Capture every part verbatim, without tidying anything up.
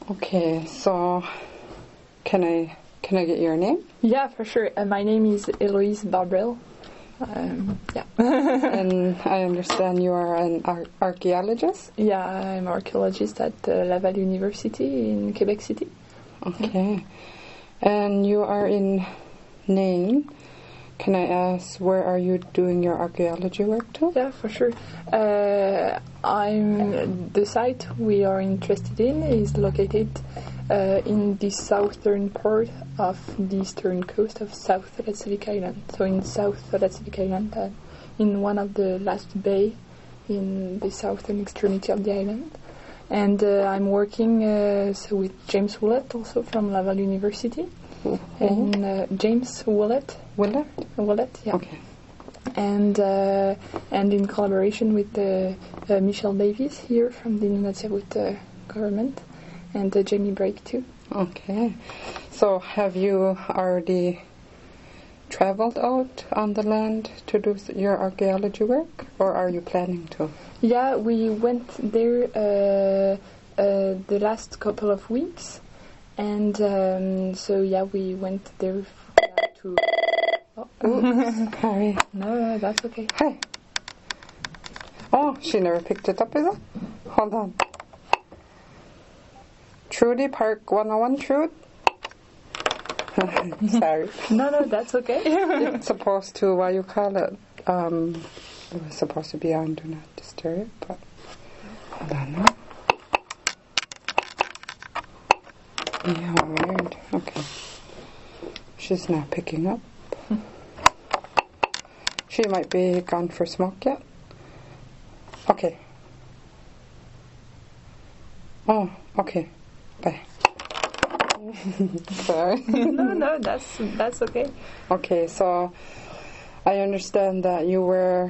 Okay, so can I can I get your name? Yeah, for sure. Uh, my name is Eloise Barbrel. Um, yeah. And I understand you are an ar- archaeologist? Yeah, I'm archaeologist at uh, Laval University in Quebec City. Okay. And you are in Nain. Can I ask, where are you doing your archaeology work to? Yeah, for sure. Uh, I'm the site we are interested in is located uh, in the southern part of the eastern coast of South Pacific Island. So in South Pacific Island, uh, in one of the last bay in the southern extremity of the island. And uh, I'm working uh, so with James Willett, also from Laval University. Mm-hmm. And uh, James Willett. Willett? Willett, yeah. Okay. And uh, and in collaboration with uh, uh, Michelle Davies here from the Nunavut uh, government, and uh, Jamie Brake too. Okay. So have you already traveled out on the land to do your archaeology work, or are you planning to? Yeah, we went there uh, uh, the last couple of weeks, and um, so yeah, we went there uh, to. Oh. Oops, sorry. No, no, that's okay. Hi. Oh, she never picked it up, is it? Hold on. Trudy Park one oh one, Trude? Sorry. No, no, that's okay. It's supposed to, what you call it, um, it was supposed to be on Do Not Disturb, but hold on now. Yeah, weird. Okay. She's not picking up. She might be gone for smoke yet. Okay. Oh, okay. Bye. Sorry. No, no, that's that's okay. Okay, so I understand that you were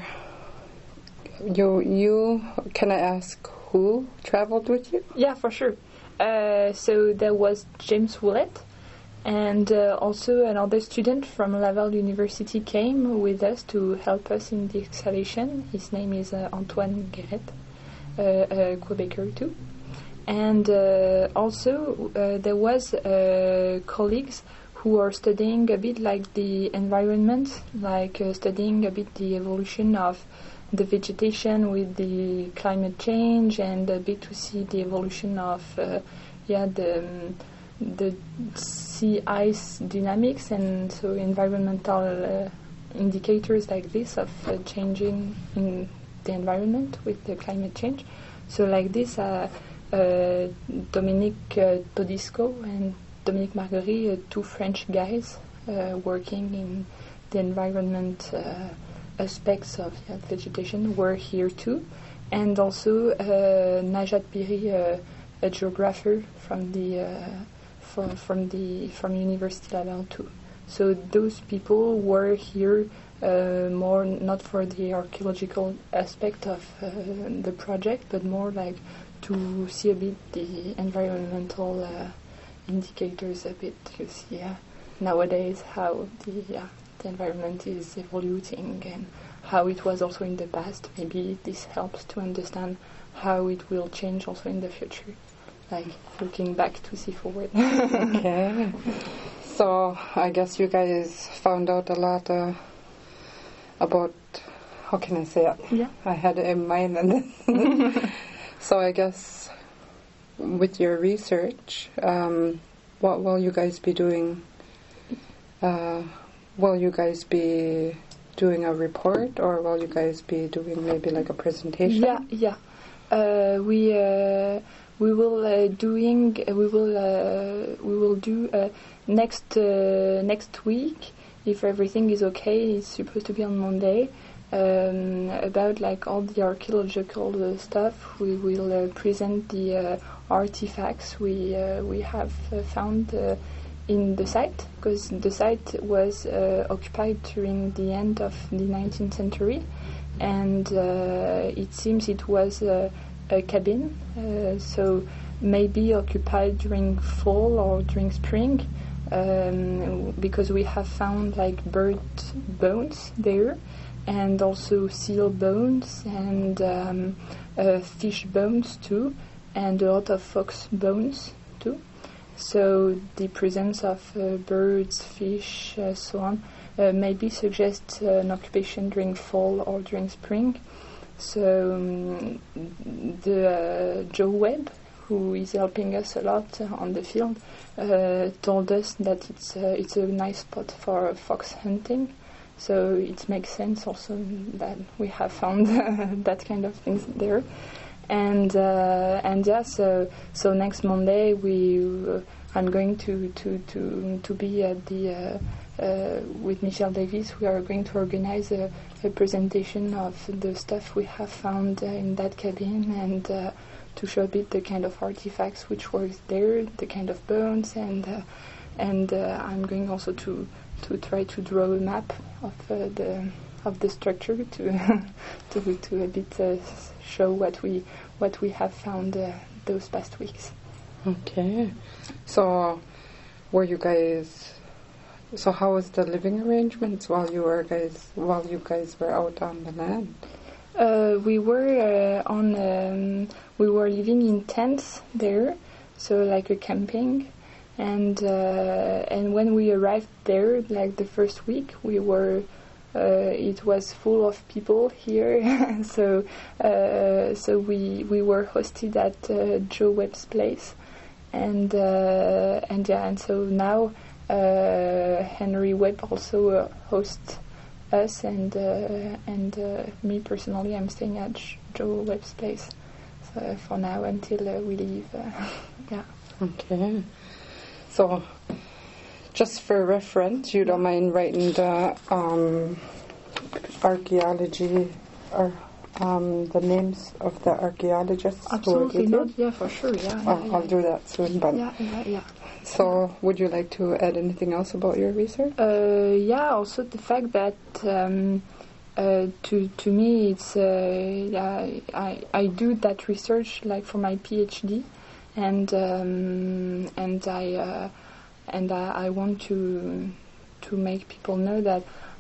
you you can I ask who traveled with you? Yeah, for sure. Uh, so there was James Willett, and uh, also another student from Laval University came with us to help us in the excavation. His name is uh, Antoine Guéret, uh, a Quebecer too. And uh, also uh, there was uh, colleagues who are studying a bit like the environment, like uh, studying a bit the evolution of the vegetation with the climate change, and a bit to see the evolution of uh, yeah the um, the sea ice dynamics, and so environmental uh, indicators like this of uh, changing in the environment with the climate change. So like this, uh, uh, Dominique uh, Todisco and Dominique Marguerite, uh, two French guys uh, working in the environment uh, aspects of yeah, vegetation, were here too, and also uh, Najat Piri, uh, a geographer from the uh, from, from the from University Laval too. So those people were here uh, more not for the archaeological aspect of uh, the project, but more like to see a bit the environmental uh, indicators a bit, to see uh, nowadays how the uh, the environment is evolving and how it was also in the past. Maybe this helps to understand how it will change also in the future, like looking back to see forward. Okay. So I guess you guys found out a lot uh, about, how can I say it? Yeah. I had it in mind. And so I guess with your research, um, what will you guys be doing? Uh, will you guys be doing a report, or will you guys be doing maybe like a presentation? Yeah, yeah. Uh, we uh, we will uh, doing uh, we will uh, we will do uh, next uh, next week, if everything is okay. It's supposed to be on Monday. Um, about like all the archaeological uh, stuff, we will uh, present the uh, artifacts we uh, we have uh, found uh, in the site, because the site was uh, occupied during the end of the nineteenth century, and uh, it seems it was uh, a cabin, uh, so maybe occupied during fall or during spring, um, because we have found like bird bones there, and also seal bones, and um, uh, fish bones too, and a lot of fox bones too. So the presence of uh, birds, fish, uh, so on, uh, maybe suggests uh, an occupation during fall or during spring. So um, the uh, Joe Webb, who is helping us a lot uh, on the field, uh, told us that it's uh, it's a nice spot for fox hunting. So it makes sense also that we have found that kind of things there. And uh, and yeah, so so next Monday we uh, I'm going to to to to be at the uh, uh, with Michel Davis. We are going to organize a, a presentation of the stuff we have found uh, in that cabin, and uh, to show a bit the kind of artifacts which were there, the kind of bones, and uh, and uh, I'm going also to to try to draw a map of uh, the of the structure to to to a bit uh, show what we what we have found uh, those past weeks. Okay, so were you guys? So how was the living arrangements while you were guys while you guys were out on the land? Uh, we were uh, on um, we were living in tents there, so like a camping, and uh, and when we arrived there, like the first week, we were. Uh, it was full of people here, so uh, so we we were hosted at uh, Joe Webb's place, and uh, and yeah, and so now uh, Henry Webb also uh, hosts us, and uh, and uh, me personally, I'm staying at Joe Webb's place, so for now until uh, we leave. Uh, yeah. Okay, so. Just for reference, you don't mind writing the um, archaeology or um, the names of the archaeologists? Absolutely not. Yeah, for sure. Yeah. Oh, yeah, yeah. I'll do that soon. But yeah, yeah, yeah. So, would you like to add anything else about your research? Uh, yeah. Also, the fact that um, uh, to to me, it's uh, yeah, I I do that research like for my PhD, and um, and I. Uh, And I, I want to to make people know that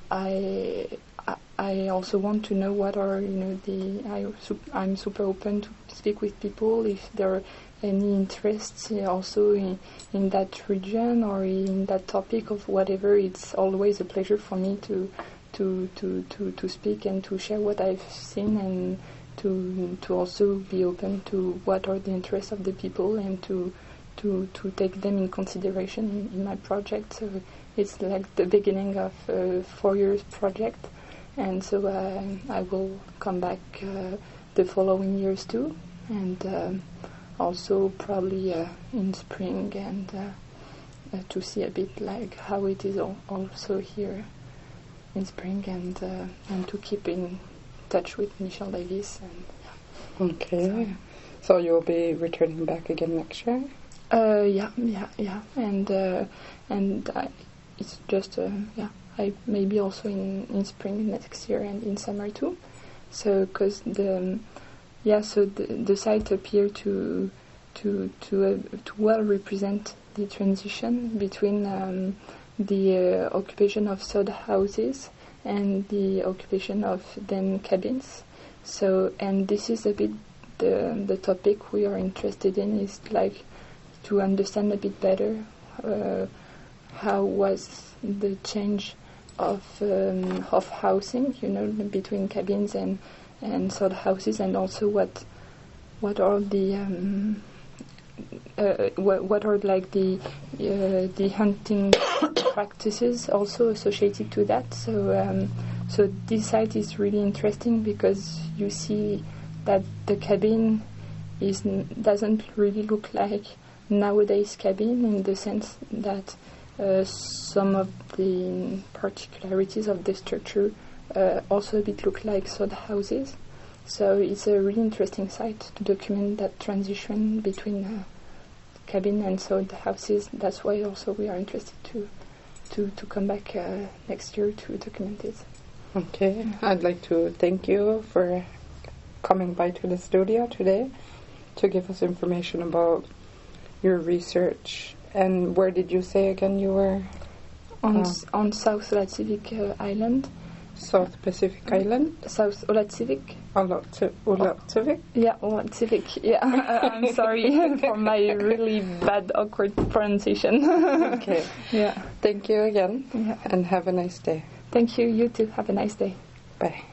I, I I also want to know what are you know the I I'm super open to speak with people if there are any interests also in in that region or in that topic of whatever. It's always a pleasure for me to to to to, to speak and to share what I've seen, and to to also be open to what are the interests of the people, and to. To, to take them in consideration in, in my project. So it's like the beginning of a four years project, and so uh, I will come back uh, the following years too, and um, also probably uh, in spring, and uh, uh, to see a bit like how it is al- also here in spring, and uh, and to keep in touch with Michel Davis. And yeah. Okay, so, so you'll be returning back again next year? Uh, yeah, yeah, yeah, and uh, and uh, it's just uh, yeah, I maybe also in, in spring next year and in summer too. So because the um, yeah, so the the site appear to to to uh, to well represent the transition between um, the uh, occupation of sod houses and the occupation of then cabins. So and this is a bit the the topic we are interested in, is like. To understand a bit better uh, how was the change of um, of housing, you know, between cabins and and sod houses, and also what what are the um, uh, what, what are like the uh, the hunting practices also associated to that. So um, so this site is really interesting because you see that the cabin is doesn't really look like nowadays cabin, in the sense that uh, some of the particularities of the structure uh, also a bit look like sod houses. So it's a really interesting site to document that transition between uh, cabin and sod houses. That's why also we are interested to to, to come back uh, next year to document it. Okay, I'd like to thank you for coming by to the studio today to give us information about your research. And where did you say again you were? On uh, s- on South Latsivik uh, Island, South Pacific Island? South Olatsivik. Olatsivik? Yeah, Olatsivik. Yeah, I'm sorry for my really bad, awkward pronunciation. Okay. Yeah. Thank you again, Yeah. and have a nice day. Thank you. You too. Have a nice day. Bye.